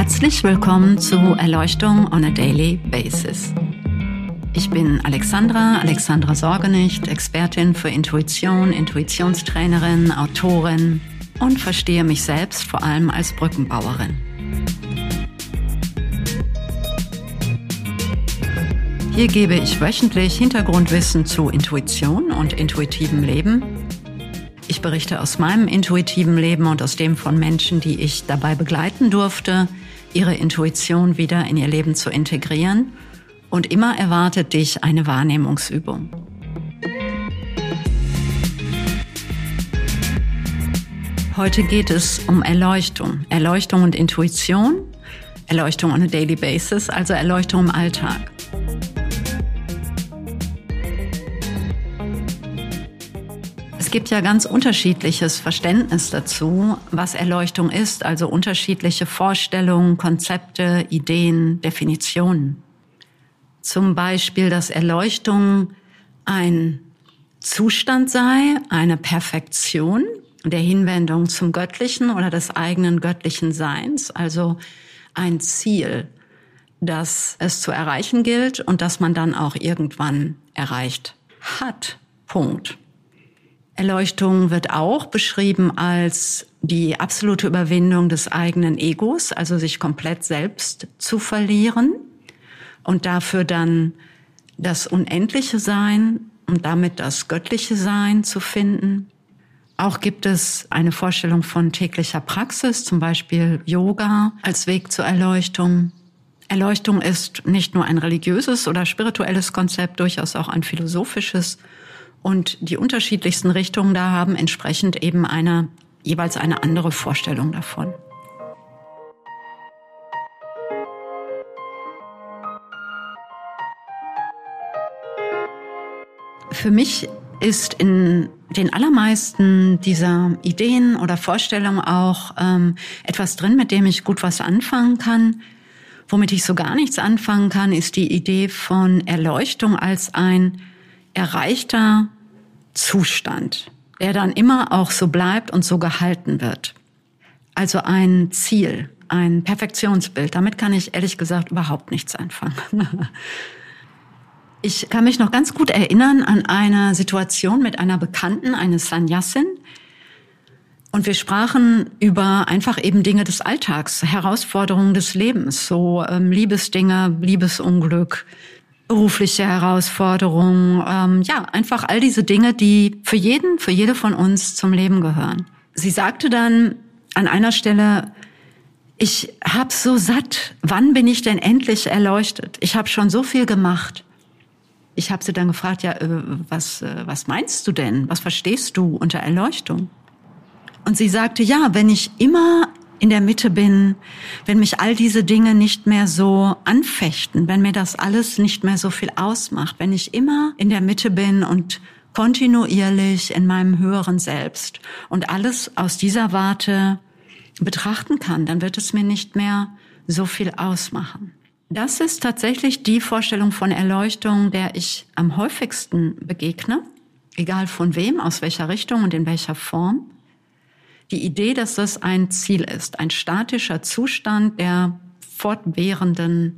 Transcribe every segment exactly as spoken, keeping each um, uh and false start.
Herzlich willkommen zu Erleuchtung on a Daily Basis. Ich bin Alexandra, Alexandra Sorgenicht, Expertin für Intuition, Intuitionstrainerin, Autorin und verstehe mich selbst vor allem als Brückenbauerin. Hier gebe ich wöchentlich Hintergrundwissen zu Intuition und intuitivem Leben. Ich berichte aus meinem intuitiven Leben und aus dem von Menschen, die ich dabei begleiten durfte, ihre Intuition wieder in ihr Leben zu integrieren. Und immer erwartet dich eine Wahrnehmungsübung. Heute geht es um Erleuchtung. Erleuchtung und Intuition. Erleuchtung on a daily basis, also Erleuchtung im Alltag. Es gibt ja ganz unterschiedliches Verständnis dazu, was Erleuchtung ist, also unterschiedliche Vorstellungen, Konzepte, Ideen, Definitionen. Zum Beispiel, dass Erleuchtung ein Zustand sei, eine Perfektion der Hinwendung zum Göttlichen oder des eigenen göttlichen Seins, also ein Ziel, das es zu erreichen gilt und das man dann auch irgendwann erreicht hat. Punkt. Erleuchtung wird auch beschrieben als die absolute Überwindung des eigenen Egos, also sich komplett selbst zu verlieren und dafür dann das unendliche Sein und damit das göttliche Sein zu finden. Auch gibt es eine Vorstellung von täglicher Praxis, zum Beispiel Yoga als Weg zur Erleuchtung. Erleuchtung ist nicht nur ein religiöses oder spirituelles Konzept, durchaus auch ein philosophisches. Und die unterschiedlichsten Richtungen da haben entsprechend eben eine, jeweils eine andere Vorstellung davon. Für mich ist in den allermeisten dieser Ideen oder Vorstellungen auch ähm, etwas drin, mit dem ich gut was anfangen kann. Womit ich so gar nichts anfangen kann, ist die Idee von Erleuchtung als ein erreichter Zustand, der dann immer auch so bleibt und so gehalten wird. Also ein Ziel, ein Perfektionsbild. Damit kann ich ehrlich gesagt überhaupt nichts anfangen. Ich kann mich noch ganz gut erinnern an eine Situation mit einer Bekannten, eine Sannyasin. Und wir sprachen über einfach eben Dinge des Alltags, Herausforderungen des Lebens, so ähm, Liebesdinge, Liebesunglück, berufliche Herausforderungen, ähm, ja, einfach all diese Dinge, die für jeden, für jede von uns zum Leben gehören. Sie sagte dann an einer Stelle, ich hab's so satt, wann bin ich denn endlich erleuchtet? Ich habe schon so viel gemacht. Ich habe sie dann gefragt, ja, äh, was, äh, was meinst du denn? Was verstehst du unter Erleuchtung? Und sie sagte, ja, wenn ich immer in der Mitte bin, wenn mich all diese Dinge nicht mehr so anfechten, wenn mir das alles nicht mehr so viel ausmacht, wenn ich immer in der Mitte bin und kontinuierlich in meinem höheren Selbst und alles aus dieser Warte betrachten kann, dann wird es mir nicht mehr so viel ausmachen. Das ist tatsächlich die Vorstellung von Erleuchtung, der ich am häufigsten begegne, egal von wem, aus welcher Richtung und in welcher Form. Die Idee, dass das ein Ziel ist, ein statischer Zustand der fortwährenden,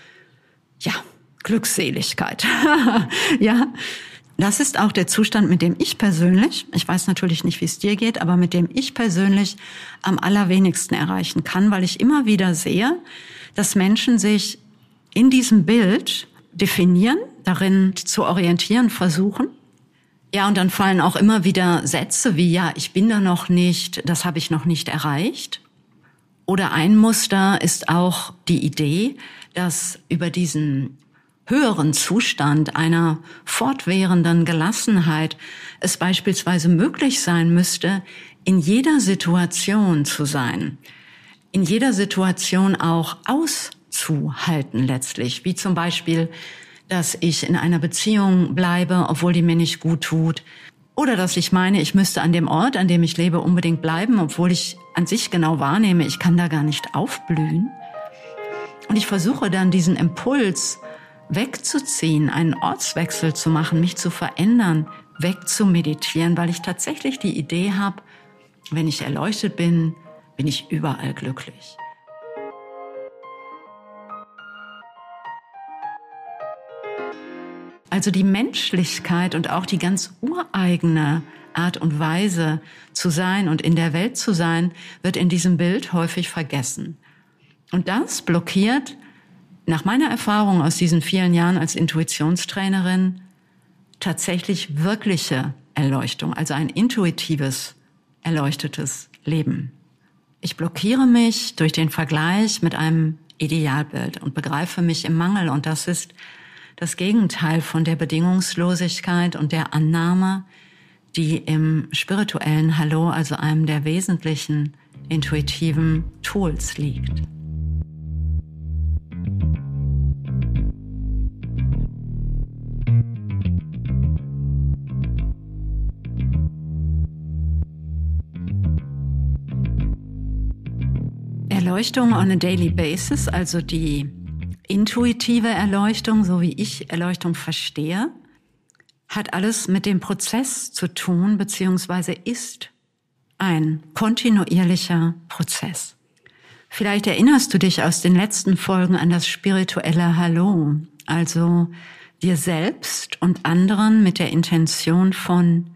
ja, Glückseligkeit. Ja, das ist auch der Zustand, mit dem ich persönlich, ich weiß natürlich nicht, wie es dir geht, aber mit dem ich persönlich am allerwenigsten erreichen kann, weil ich immer wieder sehe, dass Menschen sich in diesem Bild definieren, darin zu orientieren versuchen. Ja, und dann fallen auch immer wieder Sätze wie, ja, ich bin da noch nicht, das habe ich noch nicht erreicht. Oder ein Muster ist auch die Idee, dass über diesen höheren Zustand einer fortwährenden Gelassenheit es beispielsweise möglich sein müsste, in jeder Situation zu sein, in jeder Situation auch auszuhalten letztlich, wie zum Beispiel, dass ich in einer Beziehung bleibe, obwohl die mir nicht gut tut. Oder dass ich meine, ich müsste an dem Ort, an dem ich lebe, unbedingt bleiben, obwohl ich an sich genau wahrnehme, ich kann da gar nicht aufblühen. Und ich versuche dann diesen Impuls wegzuziehen, einen Ortswechsel zu machen, mich zu verändern, wegzumeditieren, weil ich tatsächlich die Idee habe, wenn ich erleuchtet bin, bin ich überall glücklich. Also die Menschlichkeit und auch die ganz ureigene Art und Weise zu sein und in der Welt zu sein, wird in diesem Bild häufig vergessen. Und das blockiert, nach meiner Erfahrung aus diesen vielen Jahren als Intuitionstrainerin, tatsächlich wirkliche Erleuchtung, also ein intuitives, erleuchtetes Leben. Ich blockiere mich durch den Vergleich mit einem Idealbild und begreife mich im Mangel. Und das ist das Gegenteil von der Bedingungslosigkeit und der Annahme, die im spirituellen Hallo, also einem der wesentlichen intuitiven Tools liegt. Erleuchtung on a daily basis, also die intuitive Erleuchtung, so wie ich Erleuchtung verstehe, hat alles mit dem Prozess zu tun, beziehungsweise ist ein kontinuierlicher Prozess. Vielleicht erinnerst du dich aus den letzten Folgen an das spirituelle Hallo, also dir selbst und anderen mit der Intention von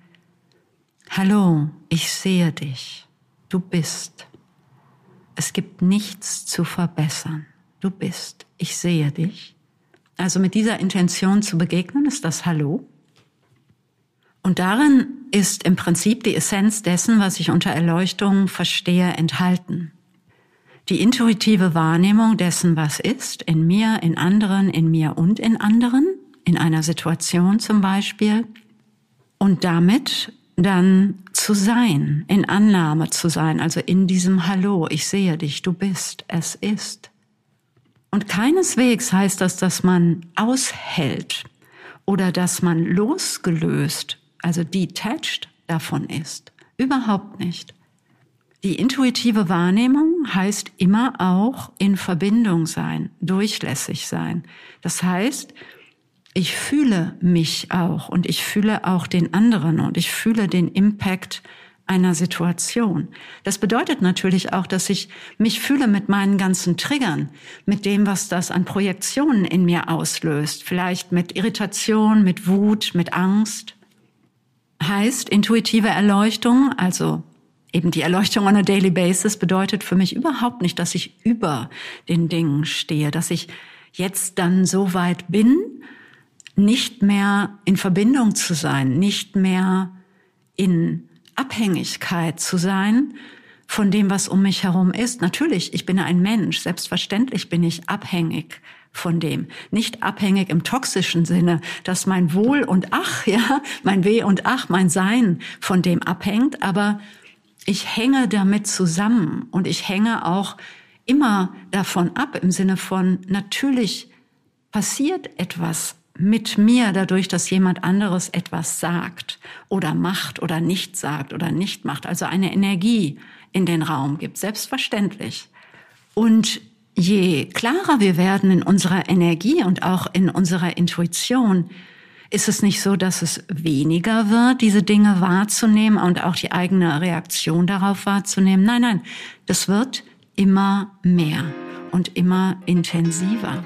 Hallo, ich sehe dich, du bist. Es gibt nichts zu verbessern. Du bist. Ich sehe dich. Also mit dieser Intention zu begegnen, ist das Hallo. Und darin ist im Prinzip die Essenz dessen, was ich unter Erleuchtung verstehe, enthalten. Die intuitive Wahrnehmung dessen, was ist, in mir, in anderen, in mir und in anderen, in einer Situation zum Beispiel. Und damit dann zu sein, in Annahme zu sein, also in diesem Hallo, ich sehe dich, du bist, es ist. Und keineswegs heißt das, dass man aushält oder dass man losgelöst, also detached davon ist. Überhaupt nicht. Die intuitive Wahrnehmung heißt immer auch in Verbindung sein, durchlässig sein. Das heißt, ich fühle mich auch und ich fühle auch den anderen und ich fühle den Impact einer Situation. Das bedeutet natürlich auch, dass ich mich fühle mit meinen ganzen Triggern, mit dem, was das an Projektionen in mir auslöst. Vielleicht mit Irritation, mit Wut, mit Angst. Heißt, intuitive Erleuchtung, also eben die Erleuchtung on a daily basis, bedeutet für mich überhaupt nicht, dass ich über den Dingen stehe, dass ich jetzt dann so weit bin, nicht mehr in Verbindung zu sein, nicht mehr in Abhängigkeit zu sein von dem, was um mich herum ist. Natürlich, ich bin ein Mensch, selbstverständlich bin ich abhängig von dem. Nicht abhängig im toxischen Sinne, dass mein Wohl und Ach, ja, mein Weh und Ach, mein Sein von dem abhängt, aber ich hänge damit zusammen und ich hänge auch immer davon ab im Sinne von, natürlich passiert etwas mit mir dadurch, dass jemand anderes etwas sagt oder macht oder nicht sagt oder nicht macht, also eine Energie in den Raum gibt, selbstverständlich. Und je klarer wir werden in unserer Energie und auch in unserer Intuition, ist es nicht so, dass es weniger wird, diese Dinge wahrzunehmen und auch die eigene Reaktion darauf wahrzunehmen. Nein, nein, das wird immer mehr und immer intensiver.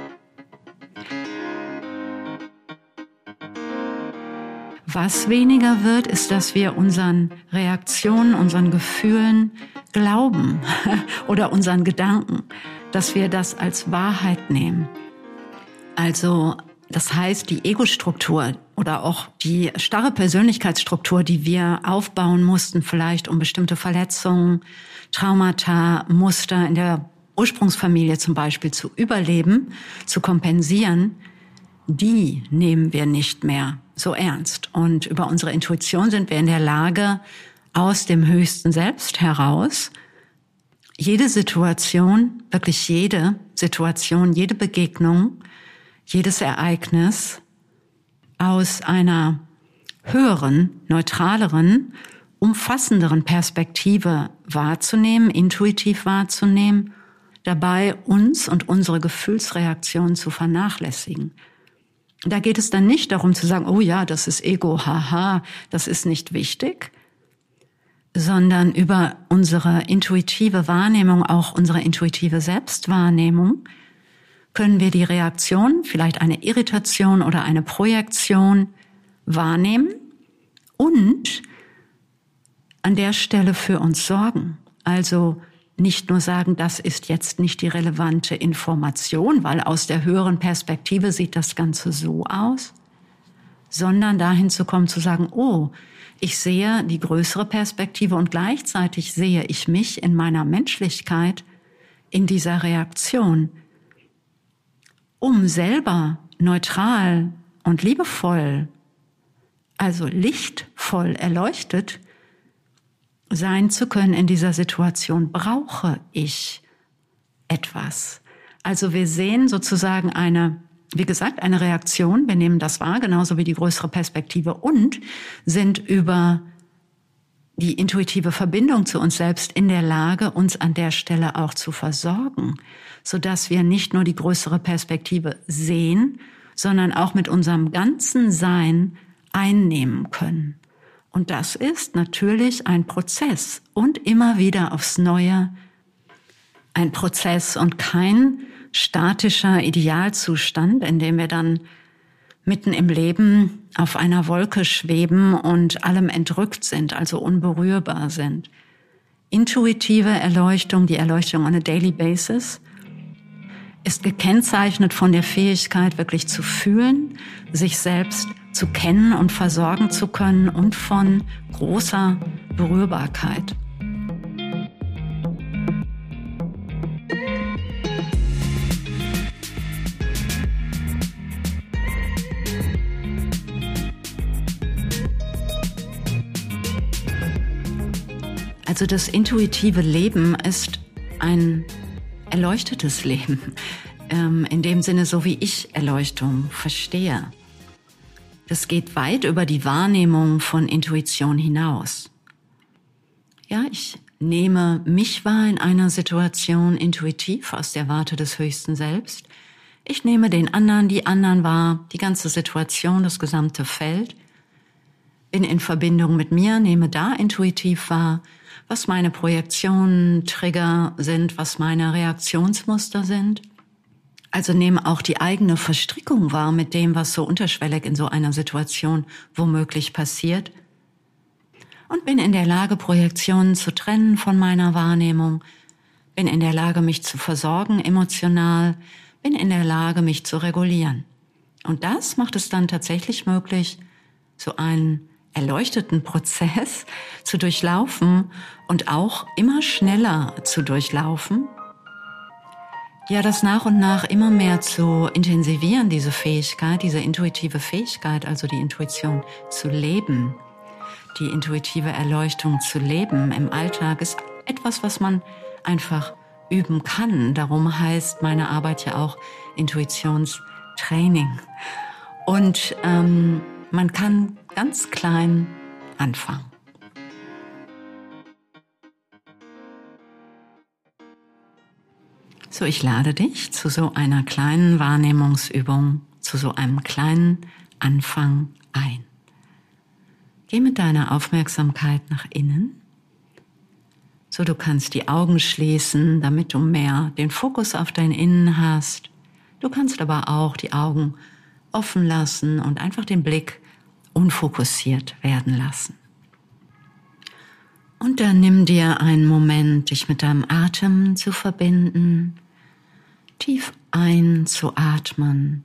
Was weniger wird, ist, dass wir unseren Reaktionen, unseren Gefühlen glauben oder unseren Gedanken, dass wir das als Wahrheit nehmen. Also das heißt, die Ego-Struktur oder auch die starre Persönlichkeitsstruktur, die wir aufbauen mussten, vielleicht um bestimmte Verletzungen, Traumata, Muster in der Ursprungsfamilie zum Beispiel zu überleben, zu kompensieren, die nehmen wir nicht mehr so ernst. Und über unsere Intuition sind wir in der Lage, aus dem höchsten Selbst heraus jede Situation, wirklich jede Situation, jede Begegnung, jedes Ereignis aus einer höheren, neutraleren, umfassenderen Perspektive wahrzunehmen, intuitiv wahrzunehmen, dabei uns und unsere Gefühlsreaktionen zu vernachlässigen. Da geht es dann nicht darum zu sagen, oh ja, das ist Ego, haha, das ist nicht wichtig, sondern über unsere intuitive Wahrnehmung, auch unsere intuitive Selbstwahrnehmung, können wir die Reaktion, vielleicht eine Irritation oder eine Projektion wahrnehmen und an der Stelle für uns sorgen. Also nicht nur sagen, das ist jetzt nicht die relevante Information, weil aus der höheren Perspektive sieht das Ganze so aus, sondern dahin zu kommen, zu sagen, oh, ich sehe die größere Perspektive und gleichzeitig sehe ich mich in meiner Menschlichkeit in dieser Reaktion, um selber neutral und liebevoll, also lichtvoll erleuchtet sein zu können in dieser Situation, brauche ich etwas. Also wir sehen sozusagen eine, wie gesagt, eine Reaktion, wir nehmen das wahr, genauso wie die größere Perspektive und sind über die intuitive Verbindung zu uns selbst in der Lage, uns an der Stelle auch zu versorgen, sodass wir nicht nur die größere Perspektive sehen, sondern auch mit unserem ganzen Sein einnehmen können. Und das ist natürlich ein Prozess und immer wieder aufs Neue ein Prozess und kein statischer Idealzustand, in dem wir dann mitten im Leben auf einer Wolke schweben und allem entrückt sind, also unberührbar sind. Intuitive Erleuchtung, die Erleuchtung on a daily basis, ist gekennzeichnet von der Fähigkeit, wirklich zu fühlen, sich selbst zu kennen und versorgen zu können und von großer Berührbarkeit. Also das intuitive Leben ist ein erleuchtetes Leben, ähm, in dem Sinne, so wie ich Erleuchtung verstehe. Das geht weit über die Wahrnehmung von Intuition hinaus. Ja, ich nehme mich wahr in einer Situation intuitiv aus der Warte des höchsten Selbst. Ich nehme den anderen, die anderen wahr, die ganze Situation, das gesamte Feld. Bin in Verbindung mit mir, nehme da intuitiv wahr, was meine Projektionen, Trigger sind, was meine Reaktionsmuster sind. Also nehme auch die eigene Verstrickung wahr mit dem, was so unterschwellig in so einer Situation womöglich passiert. Und bin in der Lage, Projektionen zu trennen von meiner Wahrnehmung. Bin in der Lage, mich zu versorgen emotional. Bin in der Lage, mich zu regulieren. Und das macht es dann tatsächlich möglich, so einen erleuchteten Prozess zu durchlaufen und auch immer schneller zu durchlaufen. Ja, das nach und nach immer mehr zu intensivieren, diese Fähigkeit, diese intuitive Fähigkeit, also die Intuition zu leben, die intuitive Erleuchtung zu leben im Alltag, ist etwas, was man einfach üben kann. Darum heißt meine Arbeit ja auch Intuitionstraining. Und ähm, man kann ganz klein anfangen. So, ich lade dich zu so einer kleinen Wahrnehmungsübung, zu so einem kleinen Anfang ein. Geh mit deiner Aufmerksamkeit nach innen. So, du kannst die Augen schließen, damit du mehr den Fokus auf dein Innen hast. Du kannst aber auch die Augen offen lassen und einfach den Blick unfokussiert werden lassen. Und dann nimm dir einen Moment, dich mit deinem Atem zu verbinden, tief einzuatmen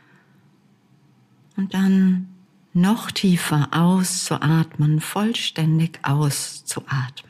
und dann noch tiefer auszuatmen, vollständig auszuatmen.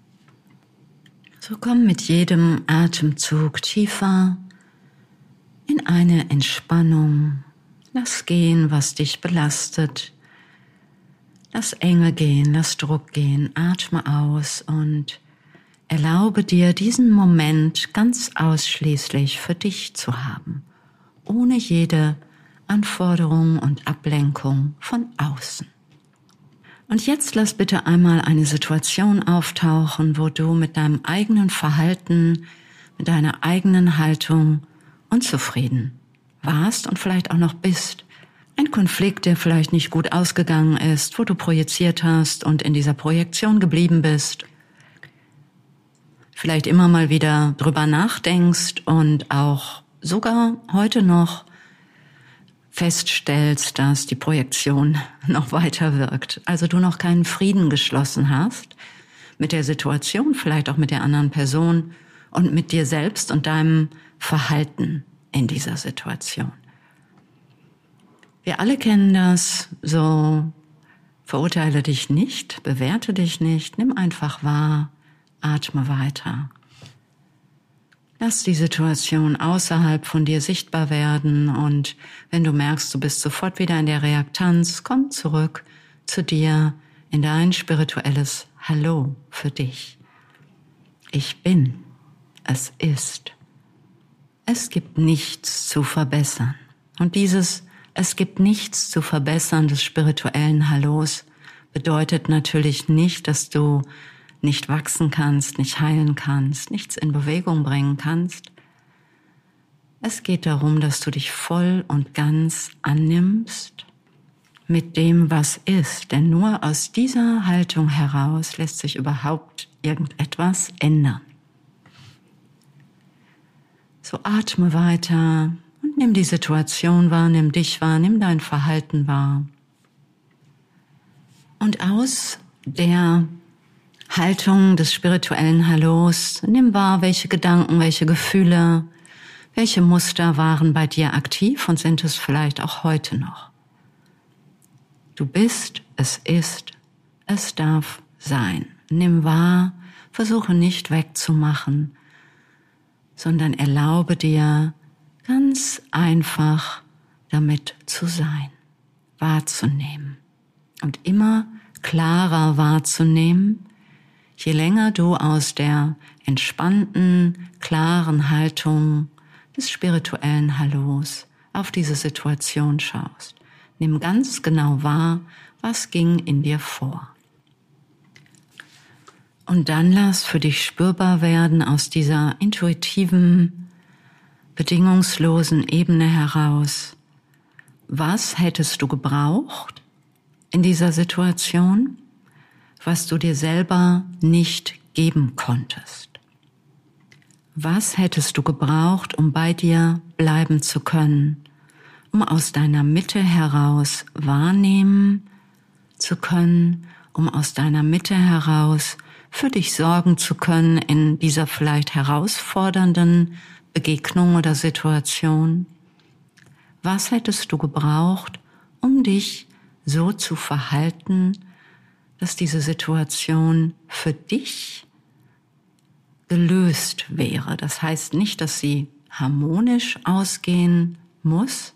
So komm mit jedem Atemzug tiefer in eine Entspannung. Lass gehen, was dich belastet. Lass Enge gehen, lass Druck gehen, atme aus und erlaube dir, diesen Moment ganz ausschließlich für dich zu haben, ohne jede Anforderung und Ablenkung von außen. Und jetzt lass bitte einmal eine Situation auftauchen, wo du mit deinem eigenen Verhalten, mit deiner eigenen Haltung unzufrieden warst und vielleicht auch noch bist. Ein Konflikt, der vielleicht nicht gut ausgegangen ist, wo du projiziert hast und in dieser Projektion geblieben bist. Vielleicht immer mal wieder drüber nachdenkst und auch sogar heute noch feststellst, dass die Projektion noch weiter wirkt. Also du noch keinen Frieden geschlossen hast mit der Situation, vielleicht auch mit der anderen Person und mit dir selbst und deinem Verhalten in dieser Situation. Wir alle kennen das, so verurteile dich nicht, bewerte dich nicht, nimm einfach wahr, atme weiter. Lass die Situation außerhalb von dir sichtbar werden und wenn du merkst, du bist sofort wieder in der Reaktanz, komm zurück zu dir in dein spirituelles Hallo für dich. Ich bin, es ist. Es gibt nichts zu verbessern. Und dieses Es gibt nichts zu verbessern des spirituellen Hallos bedeutet natürlich nicht, dass du nicht wachsen kannst, nicht heilen kannst, nichts in Bewegung bringen kannst. Es geht darum, dass du dich voll und ganz annimmst mit dem, was ist. Denn nur aus dieser Haltung heraus lässt sich überhaupt irgendetwas ändern. So atme weiter und nimm die Situation wahr, nimm dich wahr, nimm dein Verhalten wahr. Und aus der Haltung des spirituellen Hallos, nimm wahr, welche Gedanken, welche Gefühle, welche Muster waren bei dir aktiv und sind es vielleicht auch heute noch. Du bist, es ist, es darf sein. Nimm wahr, versuche nicht wegzumachen, sondern erlaube dir ganz einfach damit zu sein, wahrzunehmen und immer klarer wahrzunehmen, je länger du aus der entspannten, klaren Haltung des spirituellen Hallos auf diese Situation schaust. Nimm ganz genau wahr, was ging in dir vor. Und dann lass für dich spürbar werden aus dieser intuitiven, bedingungslosen Ebene heraus, was hättest du gebraucht in dieser Situation, was du dir selber nicht geben konntest. Was hättest du gebraucht, um bei dir bleiben zu können, um aus deiner Mitte heraus wahrnehmen zu können, um aus deiner Mitte heraus für dich sorgen zu können in dieser vielleicht herausfordernden Begegnung oder Situation? Was hättest du gebraucht, um dich so zu verhalten, dass diese Situation für dich gelöst wäre? Das heißt nicht, dass sie harmonisch ausgehen muss,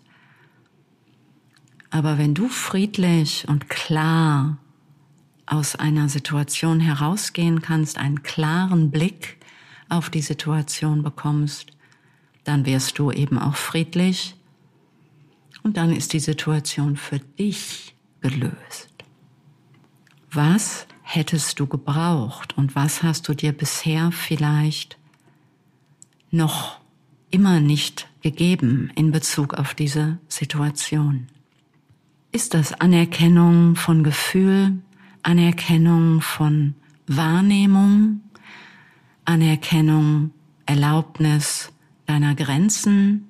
aber wenn du friedlich und klar aus einer Situation herausgehen kannst, einen klaren Blick auf die Situation bekommst, dann wirst du eben auch friedlich und dann ist die Situation für dich gelöst. Was hättest du gebraucht und was hast du dir bisher vielleicht noch immer nicht gegeben in Bezug auf diese Situation? Ist das Anerkennung von Gefühl, Anerkennung von Wahrnehmung, Anerkennung, Erlaubnis deiner Grenzen,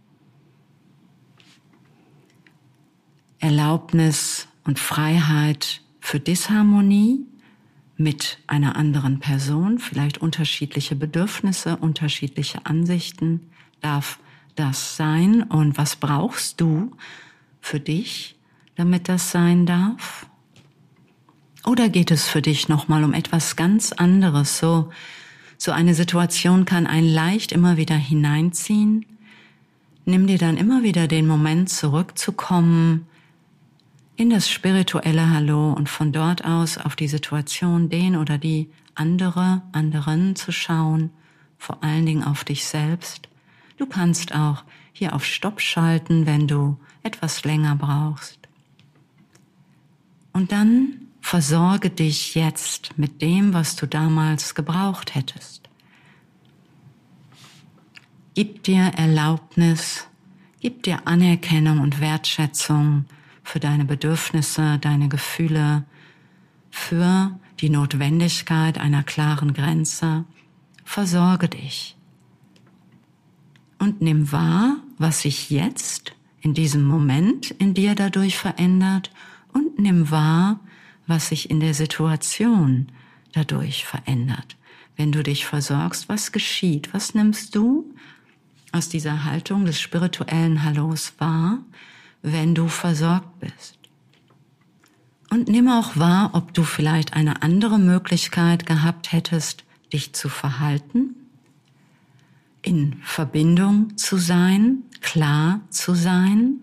Erlaubnis und Freiheit für Disharmonie mit einer anderen Person, vielleicht unterschiedliche Bedürfnisse, unterschiedliche Ansichten, darf das sein? Und was brauchst du für dich, damit das sein darf? Oder geht es für dich nochmal um etwas ganz anderes? So, so eine Situation kann einen leicht immer wieder hineinziehen. Nimm dir dann immer wieder den Moment zurückzukommen in das spirituelle Hallo und von dort aus auf die Situation, den oder die andere, anderen zu schauen, vor allen Dingen auf dich selbst. Du kannst auch hier auf Stopp schalten, wenn du etwas länger brauchst. Und dann versorge dich jetzt mit dem, was du damals gebraucht hättest. Gib dir Erlaubnis, gib dir Anerkennung und Wertschätzung für deine Bedürfnisse, deine Gefühle, für die Notwendigkeit einer klaren Grenze. Versorge dich. Und nimm wahr, was sich jetzt in diesem Moment in dir dadurch verändert, und nimm wahr, was sich in der Situation dadurch verändert. Wenn du dich versorgst, was geschieht? Was nimmst du aus dieser Haltung des spirituellen Hallos wahr, wenn du versorgt bist? Und nimm auch wahr, ob du vielleicht eine andere Möglichkeit gehabt hättest, dich zu verhalten, in Verbindung zu sein, klar zu sein,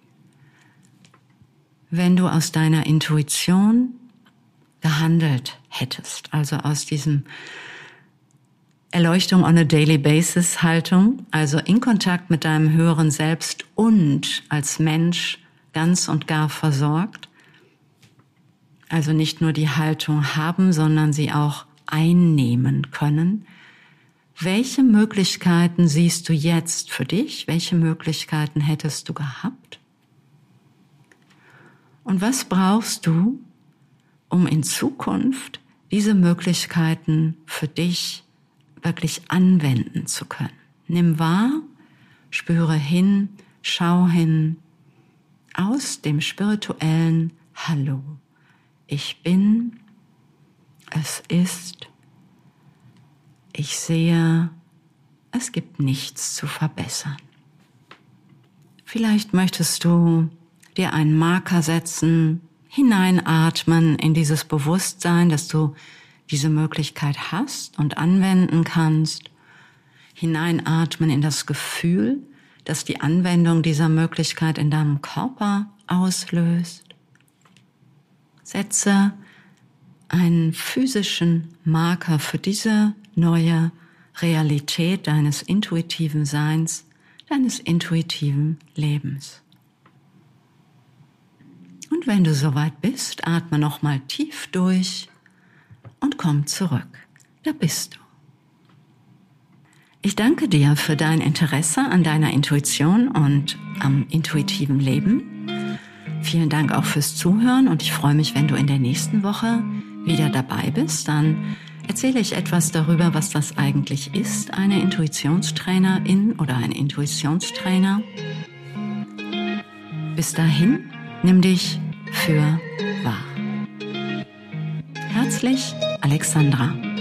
wenn du aus deiner Intuition gehandelt hättest, also aus diesem Erleuchtung on a daily basis Haltung, also in Kontakt mit deinem höheren Selbst und als Mensch ganz und gar versorgt, also nicht nur die Haltung haben, sondern sie auch einnehmen können. Welche Möglichkeiten siehst du jetzt für dich? Welche Möglichkeiten hättest du gehabt? Und was brauchst du, um in Zukunft diese Möglichkeiten für dich wirklich anwenden zu können? Nimm wahr, spüre hin, schau hin, aus dem spirituellen Hallo. Ich bin, es ist, ich sehe, es gibt nichts zu verbessern. Vielleicht möchtest du dir einen Marker setzen, hineinatmen in dieses Bewusstsein, dass du diese Möglichkeit hast und anwenden kannst. Hineinatmen in das Gefühl, das die Anwendung dieser Möglichkeit in deinem Körper auslöst. Setze einen physischen Marker für diese neue Realität deines intuitiven Seins, deines intuitiven Lebens. Und wenn du soweit bist, atme nochmal tief durch und komm zurück. Da bist du. Ich danke dir für dein Interesse an deiner Intuition und am intuitiven Leben. Vielen Dank auch fürs Zuhören und ich freue mich, wenn du in der nächsten Woche wieder dabei bist. Dann erzähle ich etwas darüber, was das eigentlich ist, eine Intuitionstrainerin oder ein Intuitionstrainer. Bis dahin, nimm dich für wahr. Herzlich, Alexandra.